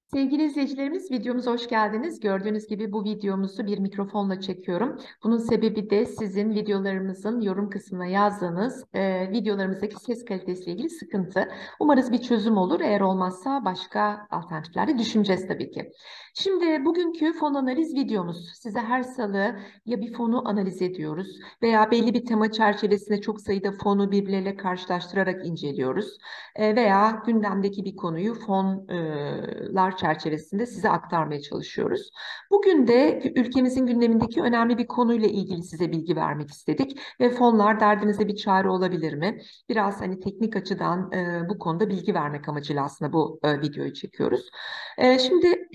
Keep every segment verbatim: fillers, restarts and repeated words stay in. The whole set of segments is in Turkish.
Sevgili izleyicilerimiz, videomuza hoş geldiniz. Gördüğünüz gibi bu videomuzu bir mikrofonla çekiyorum. Bunun sebebi de sizin videolarımızın yorum kısmına yazdığınız e, videolarımızdaki ses kalitesiyle ilgili sıkıntı. Umarız bir çözüm olur. Eğer olmazsa başka alternatifler düşüneceğiz tabii ki. Şimdi bugünkü fon analiz videomuz. Size her salı ya bir fonu analiz ediyoruz veya belli bir tema çerçevesinde çok sayıda fonu birbirleriyle karşılaştırarak inceliyoruz. E, veya gündemdeki bir konuyu fonlar çerçevesinde size aktarmaya çalışıyoruz. Bugün de ülkemizin gündemindeki önemli bir konuyla ilgili size bilgi vermek istedik ve fonlar derdinize bir çare olabilir mi? Biraz hani teknik açıdan e, bu konuda bilgi vermek amacıyla aslında bu e, videoyu çekiyoruz. E, şimdi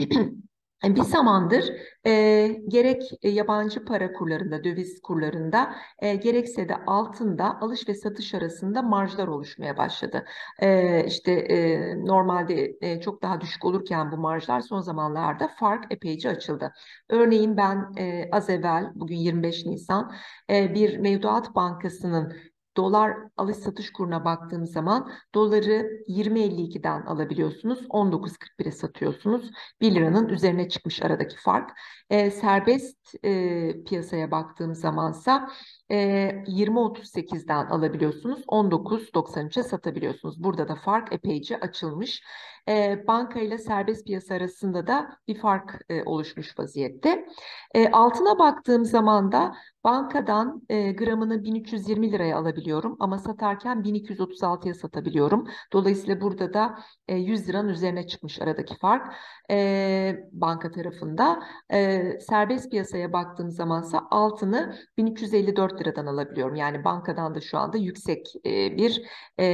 bir zamandır e, gerek yabancı para kurlarında, döviz kurlarında, e, gerekse de altında alış ve satış arasında marjlar oluşmaya başladı. E, işte e, normalde e, çok daha düşük olurken bu marjlar son zamanlarda fark epeyce açıldı. Örneğin ben e, az evvel bugün yirmi beş Nisan e, bir mevduat bankasının dolar alış satış kuruna baktığım zaman doları yirmi elli ikiden alabiliyorsunuz, on dokuz kırk bire satıyorsunuz. bir liranın üzerine çıkmış aradaki fark. E, serbest e, piyasaya baktığım zamansa e, yirmi otuz sekizden alabiliyorsunuz, on dokuz doksan üçe satabiliyorsunuz. Burada da fark epeyce açılmış. E, banka ile serbest piyasa arasında da bir fark e, oluşmuş vaziyette. E, altına baktığım zaman da bankadan e, gramını bin üç yüz yirmi liraya alabiliyorum ama satarken bin iki yüz otuz altıya satabiliyorum. Dolayısıyla burada da e, yüz liranın üzerine çıkmış aradaki fark e, banka tarafında. E, serbest piyasaya baktığım zamansa altını bin üç yüz elli dört liradan alabiliyorum. Yani bankadan da şu anda yüksek e, bir e,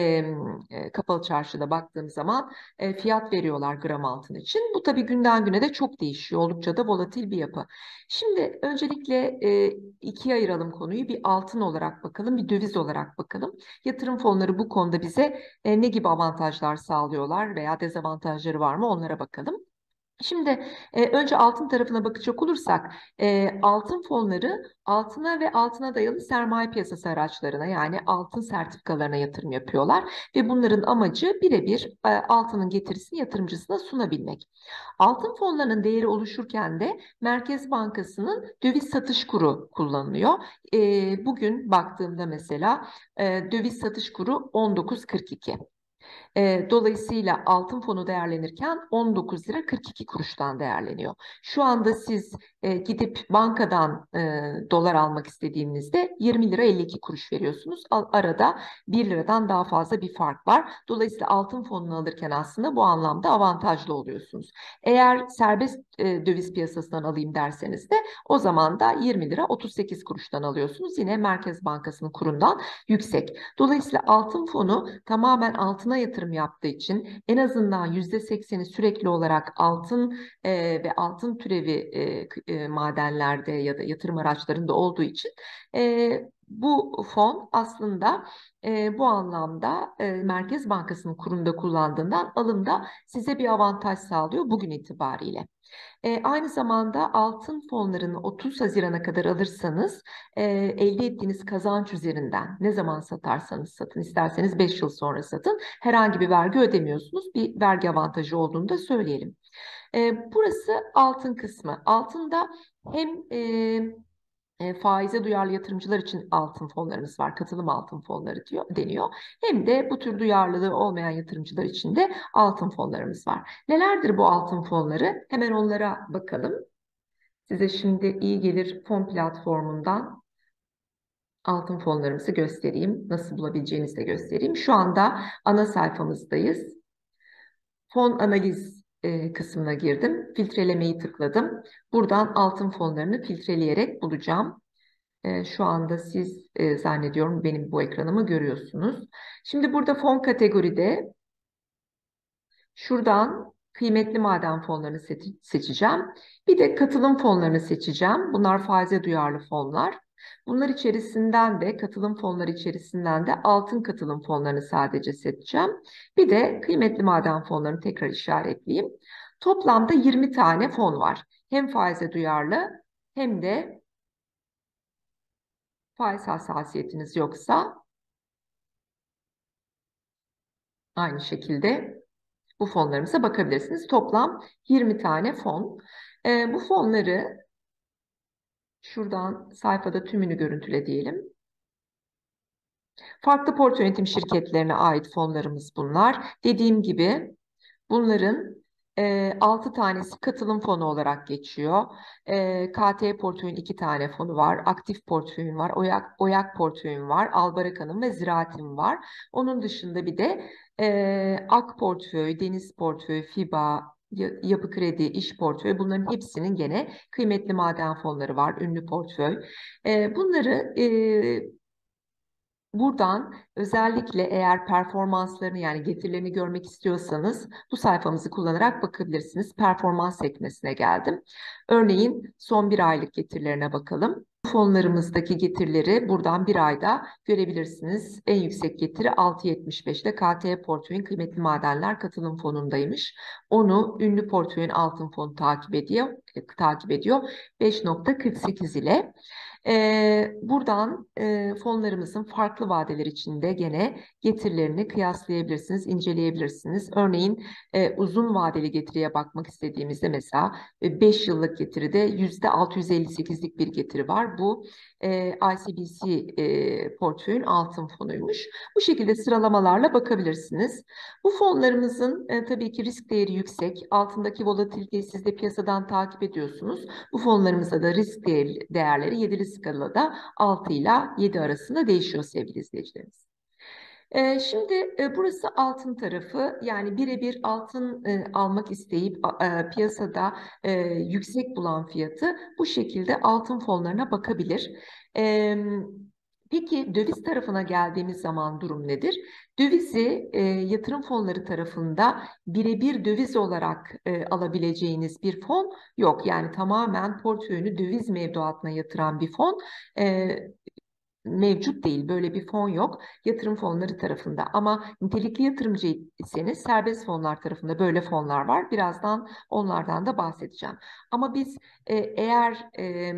e, kapalı çarşıda baktığım zaman e, fiyat veriyorlar gram altın için. Bu tabii günden güne de çok değişiyor. Oldukça da volatil bir yapı. Şimdi öncelikle e, ikiye ayıralım konuyu. Bir altın olarak bakalım, bir döviz olarak bakalım. Yatırım fonları bu konuda bize e, ne gibi avantajlar sağlıyorlar veya dezavantajları var mı onlara bakalım. Şimdi e, önce altın tarafına bakacak olursak e, altın fonları altına ve altına dayalı sermaye piyasası araçlarına yani altın sertifikalarına yatırım yapıyorlar ve bunların amacı birebir e, altının getirisini yatırımcısına sunabilmek. Altın fonlarının değeri oluşurken de Merkez Bankası'nın döviz satış kuru kullanılıyor. E, bugün baktığımda mesela e, döviz satış kuru on dokuz kırk iki. E, dolayısıyla altın fonu değerlenirken on dokuz lira kırk iki kuruştan değerleniyor. Şu anda siz e, gidip bankadan e, dolar almak istediğinizde yirmi lira elli iki kuruş veriyorsunuz. Al- Arada bir liradan daha fazla bir fark var. Dolayısıyla altın fonunu alırken aslında bu anlamda avantajlı oluyorsunuz. Eğer serbest e, döviz piyasasından alayım derseniz de o zaman da yirmi lira otuz sekiz kuruştan alıyorsunuz. Yine Merkez Bankası'nın kurundan yüksek. Dolayısıyla altın fonu tamamen altına yatırım yaptığı için en azından yüzde sekseni sürekli olarak altın e, ve altın türevi e, e, madenlerde ya da yatırım araçlarında olduğu için e, bu fon aslında e, bu anlamda e, Merkez Bankası'nın kurunda kullandığından alımda size bir avantaj sağlıyor bugün itibariyle. E, aynı zamanda altın fonlarını otuz Haziran'a kadar alırsanız e, elde ettiğiniz kazanç üzerinden ne zaman satarsanız satın, isterseniz beş yıl sonra satın, herhangi bir vergi ödemiyorsunuz. Bir vergi avantajı olduğunu da söyleyelim. E, burası altın kısmı. Altında hem e, e, faize duyarlı yatırımcılar için altın fonlarımız var. Katılım altın fonları diyor, deniyor. Hem de bu tür duyarlılığı olmayan yatırımcılar için de altın fonlarımız var. Nelerdir bu altın fonları? Hemen onlara bakalım. Size şimdi iyi gelir fon platformundan altın fonlarımızı göstereyim. Nasıl bulabileceğinizi de göstereyim. Şu anda ana sayfamızdayız. Fon analiz e, kısmına girdim. Filtrelemeyi tıkladım. Buradan altın fonlarını filtreleyerek bulacağım. E, şu anda siz e, zannediyorum benim bu ekranımı görüyorsunuz. Şimdi burada fon kategoride şuradan kıymetli maden fonlarını seçi- seçeceğim. Bir de katılım fonlarını seçeceğim. Bunlar faize duyarlı fonlar. Bunlar içerisinden de katılım fonları içerisinden de altın katılım fonlarını sadece seçeceğim. Bir de kıymetli maden fonlarını tekrar işaretleyeyim. Toplamda yirmi tane fon var. Hem faize duyarlı hem de faiz hassasiyetiniz yoksa aynı şekilde Bu fonlarımıza bakabilirsiniz. Toplam yirmi tane fon. E, bu fonları şuradan sayfada tümünü görüntüle diyelim. Farklı portföy yönetim şirketlerine ait fonlarımız bunlar. Dediğim gibi bunların e, altı tanesi katılım fonu olarak geçiyor. E, K T portföyün iki tane fonu var. Aktif portföyün var. Oyak, Oyak portföyün var. Albaraka'nın ve Ziraat'in var. Onun dışında bir de e, Ak portföy, Deniz portföy, FİBA, Yapı Kredi, İş portföyü, bunların hepsinin gene kıymetli maden fonları var. Ünlü portföy. E, bunları e, Buradan özellikle eğer performanslarını yani getirilerini görmek istiyorsanız bu sayfamızı kullanarak bakabilirsiniz. Performans sekmesine geldim. Örneğin son bir aylık getirilerine bakalım. Fonlarımızdaki getirileri buradan bir ayda görebilirsiniz. En yüksek getiri altı virgül yetmiş beş ile K T portföyün kıymetli madenler katılım fonundaymış. Onu ünlü portföyün altın fonu takip ediyor, takip ediyor beş virgül kırk sekiz ile. Ee, buradan e, fonlarımızın farklı vadeler içinde gene getirilerini kıyaslayabilirsiniz, inceleyebilirsiniz. Örneğin e, uzun vadeli getiriye bakmak istediğimizde mesela e, beş yıllık getiride yüzde altı yüz elli sekizlik bir getiri var. Bu e, I C B C e, portföyün altın fonuymuş. Bu şekilde sıralamalarla bakabilirsiniz. Bu fonlarımızın e, tabii ki risk değeri yüksek. Altındaki volatiliteyi siz de piyasadan takip ediyorsunuz. Bu fonlarımızda da risk değer, değerleri yedili skalada altı ile yedi arasında değişiyor sevgili izleyicilerimiz. Ee, şimdi e, burası altın tarafı, yani birebir altın e, almak isteyip e, piyasada e, yüksek bulan fiyatı bu şekilde altın fonlarına bakabilir. E, peki döviz tarafına geldiğimiz zaman durum nedir? Dövizi e, yatırım fonları tarafında birebir döviz olarak e, alabileceğiniz bir fon yok. Yani tamamen portföyünü döviz mevduatına yatıran bir fon e, mevcut değil. Böyle bir fon yok yatırım fonları tarafında. Ama nitelikli yatırımcıysanız serbest fonlar tarafında böyle fonlar var. Birazdan onlardan da bahsedeceğim. Ama biz e, eğer e,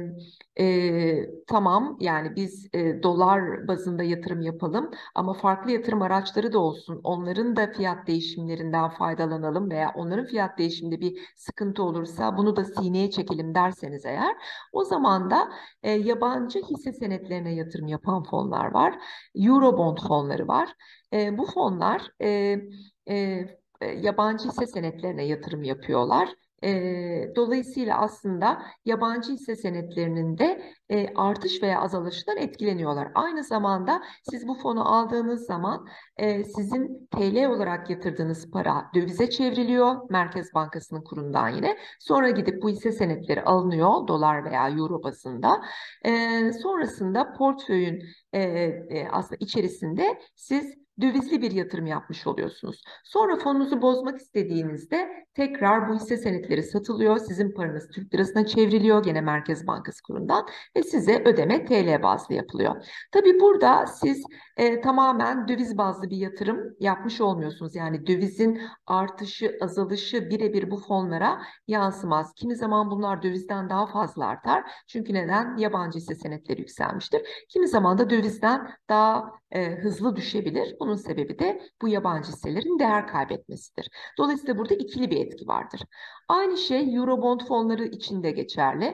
e, tamam yani biz e, dolar bazında yatırım yapalım ama farklı yatırım araçları da olsun. Onların da fiyat değişimlerinden faydalanalım veya onların fiyat değişiminde bir sıkıntı olursa bunu da sineye çekelim derseniz eğer, o zaman da e, yabancı hisse senetlerine yatırım yapan fonlar var. Eurobond fonları var. E, bu fonlar e, e, e, yabancı hisse senetlerine yatırım yapıyorlar. E, dolayısıyla aslında yabancı hisse senetlerinin de e, artış veya azalışından etkileniyorlar. Aynı zamanda siz bu fonu aldığınız zaman e, sizin T L olarak yatırdığınız para dövize çevriliyor Merkez Bankası'nın kurundan yine. Sonra gidip bu hisse senetleri alınıyor dolar veya euro bazında. E, sonrasında portföyün e, e, aslında içerisinde siz dövizli bir yatırım yapmış oluyorsunuz. Sonra fonunuzu bozmak istediğinizde tekrar bu hisse senetleri satılıyor. Sizin paranız Türk lirasına çevriliyor gene Merkez Bankası kurundan ve size ödeme T L bazlı yapılıyor. Tabii burada siz e, tamamen döviz bazlı bir yatırım yapmış olmuyorsunuz. Yani dövizin artışı, azalışı birebir bu fonlara yansımaz. Kimi zaman bunlar dövizden daha fazla artar. Çünkü neden? Yabancı hisse senetleri yükselmiştir. Kimi zaman da dövizden daha e, hızlı düşebilir. Bunun sebebi de bu yabancı hisselerin değer kaybetmesidir. Dolayısıyla burada ikili bir etki vardır. Aynı şey Eurobond fonları için de geçerli.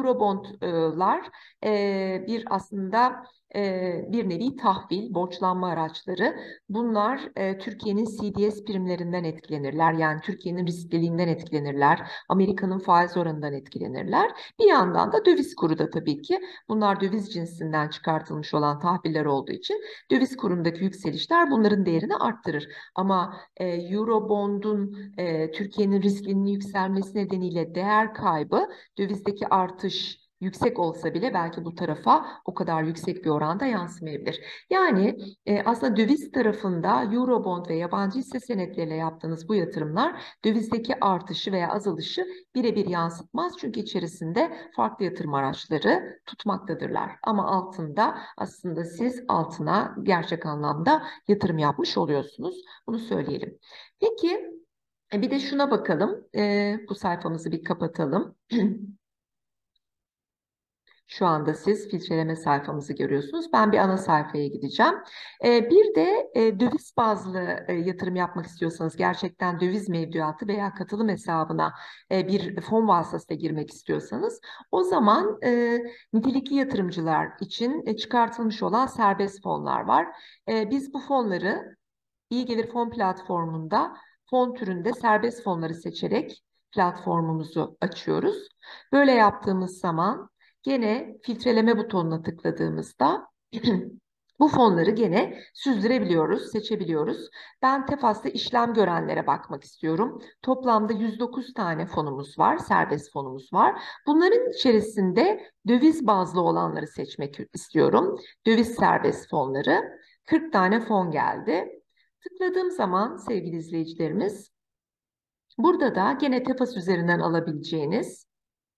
Eurobondlar e, bir aslında e, bir nevi tahvil, borçlanma araçları. Bunlar e, Türkiye'nin C D S primlerinden etkilenirler. Yani Türkiye'nin riskliliğinden etkilenirler. Amerika'nın faiz oranından etkilenirler. Bir yandan da döviz kuru da tabii ki. Bunlar döviz cinsinden çıkartılmış olan tahviller olduğu için döviz kurundaki yükselişler bunların değerini arttırır. Ama e, Eurobond'un e, Türkiye'nin riskliliğinin yükselmesi nedeniyle değer kaybı dövizdeki artış yüksek olsa bile belki bu tarafa o kadar yüksek bir oranda yansımayabilir. Yani e, aslında döviz tarafında Eurobond ve yabancı hisse senetleriyle yaptığınız bu yatırımlar dövizdeki artışı veya azalışı birebir yansıtmaz. Çünkü içerisinde farklı yatırım araçları tutmaktadırlar. Ama altında aslında siz altına gerçek anlamda yatırım yapmış oluyorsunuz. Bunu söyleyelim. Peki e, bir de şuna bakalım. E, bu sayfamızı bir kapatalım. Şu anda siz filtreleme sayfamızı görüyorsunuz. Ben bir ana sayfaya gideceğim. Ee, bir de e, döviz bazlı e, yatırım yapmak istiyorsanız, gerçekten döviz mevduatı veya katılım hesabına e, bir fon vasıtasıyla girmek istiyorsanız, o zaman e, nitelikli yatırımcılar için e, çıkartılmış olan serbest fonlar var. E, biz bu fonları İyi Gelir Fon platformunda fon türünde serbest fonları seçerek platformumuzu açıyoruz. Böyle yaptığımız zaman gene filtreleme butonuna tıkladığımızda bu fonları gene süzdürebiliyoruz, seçebiliyoruz. Ben Tefas'ta işlem görenlere bakmak istiyorum. Toplamda yüz dokuz tane fonumuz var, serbest fonumuz var. Bunların içerisinde döviz bazlı olanları seçmek istiyorum. Döviz serbest fonları. kırk tane fon geldi. Tıkladığım zaman sevgili izleyicilerimiz, burada da gene Tefas üzerinden alabileceğiniz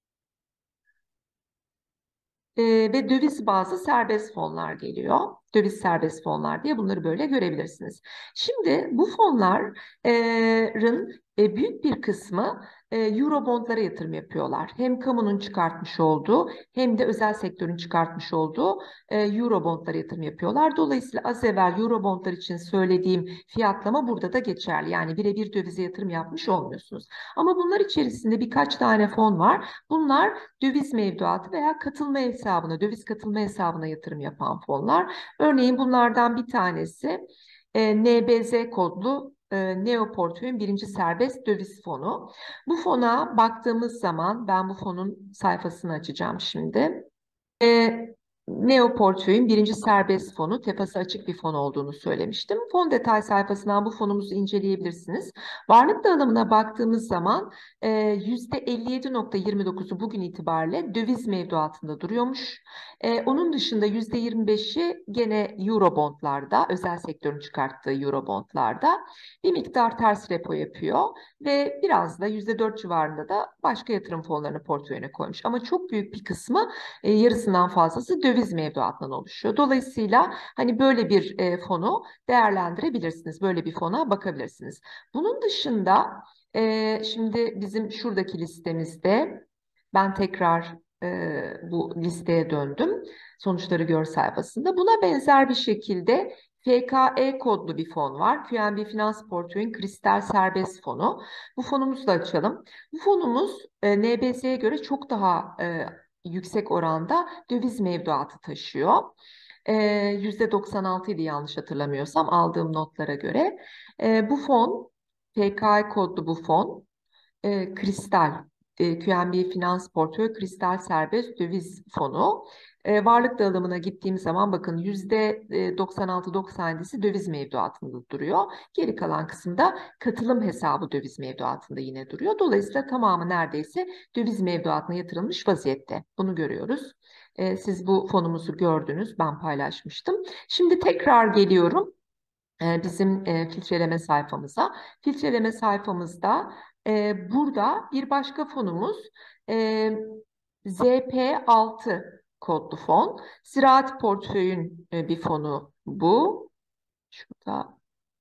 e, ve döviz bazlı serbest fonlar geliyor. Döviz serbest fonlar diye bunları böyle görebilirsiniz. Şimdi bu fonların e, büyük bir kısmı e, Eurobondlara yatırım yapıyorlar. Hem kamunun çıkartmış olduğu hem de özel sektörün çıkartmış olduğu e, Eurobondlara yatırım yapıyorlar. Dolayısıyla az evvel Eurobondlar için söylediğim fiyatlama burada da geçerli. Yani birebir dövize yatırım yapmış olmuyorsunuz. Ama bunlar içerisinde birkaç tane fon var. Bunlar döviz mevduatı veya katılma hesabına, döviz katılma hesabına yatırım yapan fonlar. Örneğin bunlardan bir tanesi e, N B Z kodlu e, Neo Portföy'ün birinci serbest döviz fonu. Bu fona baktığımız zaman, ben bu fonun sayfasını açacağım şimdi. E, Neo Portföy'ün birinci serbest fonu, tepası açık bir fon olduğunu söylemiştim. Fon detay sayfasından bu fonumuzu inceleyebilirsiniz. Varlık dağılımına baktığımız zaman e, yüzde elli yedi nokta yirmi dokuzu bugün itibariyle döviz mevduatında duruyormuş. E, onun dışında yüzde yirmi beşi gene Eurobondlarda, özel sektörün çıkarttığı Eurobondlarda bir miktar ters repo yapıyor ve biraz da yüzde dört civarında da başka yatırım fonlarını portföyüne koymuş. Ama çok büyük bir kısmı, e, yarısından fazlası döviz mevduatından oluşuyor. Dolayısıyla hani böyle bir e, fonu değerlendirebilirsiniz. Böyle bir fona bakabilirsiniz. Bunun dışında e, şimdi bizim şuradaki listemizde, ben tekrar e, bu listeye döndüm. Sonuçları gör sayfasında. Buna benzer bir şekilde F K E kodlu bir fon var. Q N B Finans Portföy'ün Kristal Serbest Fonu. Bu fonumuzu da açalım. Bu fonumuz e, N B S'ye göre çok daha e, yüksek oranda döviz mevduatı taşıyor. E, yüzde doksan altı idi yanlış hatırlamıyorsam aldığım notlara göre. E, bu fon, F K E kodlu bu fon, e, Kristal, e, Q N B Finans Portföy Kristal Serbest Döviz Fonu. E, varlık dağılımına gittiğim zaman bakın yüzde doksan altı doksan yedisi döviz mevduatında duruyor. Geri kalan kısımda katılım hesabı döviz mevduatında yine duruyor. Dolayısıyla tamamı neredeyse döviz mevduatına yatırılmış vaziyette. Bunu görüyoruz. E, siz bu fonumuzu gördünüz, ben paylaşmıştım. Şimdi tekrar geliyorum e, bizim e, filtreleme sayfamıza. Filtreleme sayfamızda e, burada bir başka fonumuz e, Z P altı kodlu fon. Ziraat portföyün e, bir fonu bu. Şurada.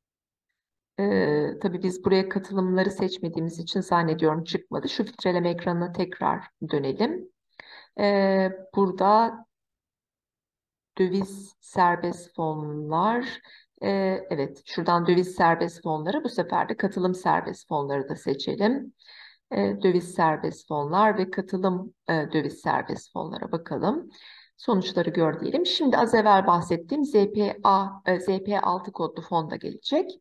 E, tabii biz buraya katılımları seçmediğimiz için zannediyorum çıkmadı. Şu filtreleme ekranına tekrar dönelim. E, burada döviz serbest fonlar. Ee, evet, şuradan döviz serbest fonları, bu sefer de katılım serbest fonları da seçelim. Ee, döviz serbest fonlar ve katılım e, döviz serbest fonlara bakalım. Sonuçları gör diyelim. Şimdi az evvel bahsettiğim Z P A, e, Z P altı kodlu fon da gelecek.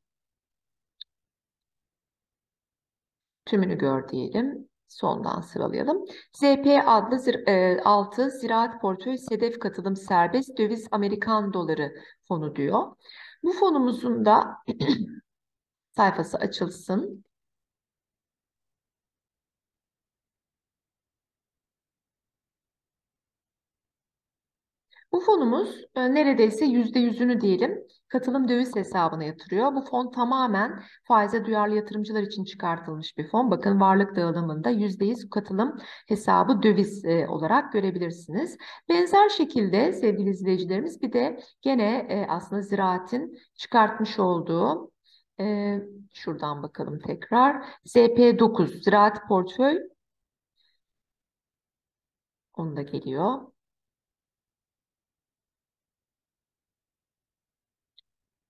Tümünü gör diyelim. Sondan sıralayalım. Z P adlı zir, e, altı Ziraat Portföy Sedef Katılım Serbest Döviz Amerikan Doları fonu diyor. Bu fonumuzun da sayfası açılsın. Bu fonumuz e, neredeyse yüzde yüzünü diyelim katılım döviz hesabına yatırıyor. Bu fon tamamen faize duyarlı yatırımcılar için çıkartılmış bir fon. Bakın varlık dağılımında yüzde yüz katılım hesabı döviz e, olarak görebilirsiniz. Benzer şekilde sevgili izleyicilerimiz bir de gene e, aslında Ziraat'in çıkartmış olduğu, e, şuradan bakalım tekrar, Z P dokuz Ziraat Portföy, onu da geliyor.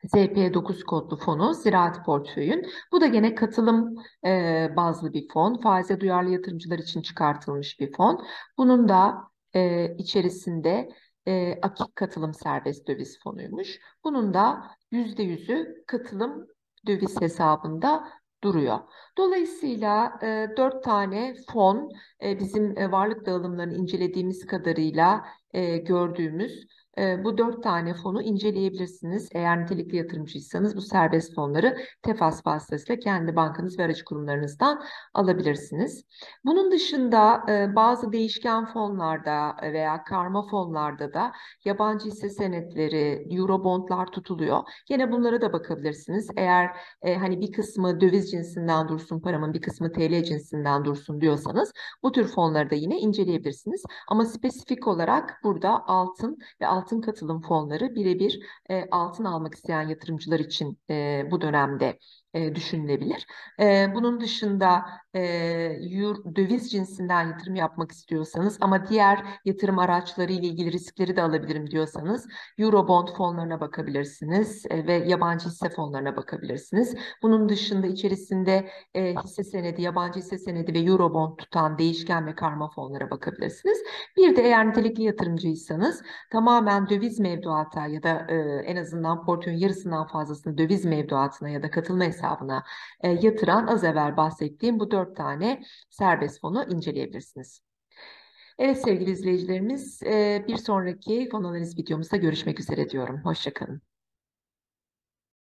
Z P dokuz kodlu fonu Ziraat Portföy'ün. Bu da gene katılım e, bazlı bir fon. Faize duyarlı yatırımcılar için çıkartılmış bir fon. Bunun da e, içerisinde e, Akik Katılım Serbest Döviz Fonu'ymuş. Bunun da yüzde yüzü katılım döviz hesabında duruyor. Dolayısıyla e, dört tane fon e, bizim e, varlık dağılımlarını incelediğimiz kadarıyla e, gördüğümüz e, bu dört tane fonu inceleyebilirsiniz. Eğer nitelikli yatırımcıysanız bu serbest fonları Tefas vasıtasıyla kendi bankanız ve aracı kurumlarınızdan alabilirsiniz. Bunun dışında e, bazı değişken fonlarda veya karma fonlarda da yabancı hisse senetleri, Eurobondlar tutuluyor. Yine bunlara da bakabilirsiniz. Eğer e, hani bir kısmı döviz cinsinden dursun, paramın bir kısmı T L cinsinden dursun diyorsanız bu tür fonları da yine inceleyebilirsiniz. Ama spesifik olarak burada altın ve altın katılım fonları birebir e, altın almak isteyen yatırımcılar için e, bu dönemde e, düşünülebilir. E, bunun dışında e, euro, döviz cinsinden yatırım yapmak istiyorsanız ama diğer yatırım araçları ile ilgili riskleri de alabilirim diyorsanız Eurobond fonlarına bakabilirsiniz e, ve yabancı hisse fonlarına bakabilirsiniz. Bunun dışında içerisinde e, hisse senedi, yabancı hisse senedi ve Eurobond tutan değişken ve karma fonlara bakabilirsiniz. Bir de eğer nitelikli yatırımcıysanız tamamen döviz mevduata ya da e, en azından portföyün yarısından fazlasını döviz mevduatına ya da katılma hesabına e, yatıran az evvel bahsettiğim bu dört tane serbest fonu inceleyebilirsiniz. Evet sevgili izleyicilerimiz, e, bir sonraki fon analiz videomuzda görüşmek üzere diyorum. Hoşça kalın.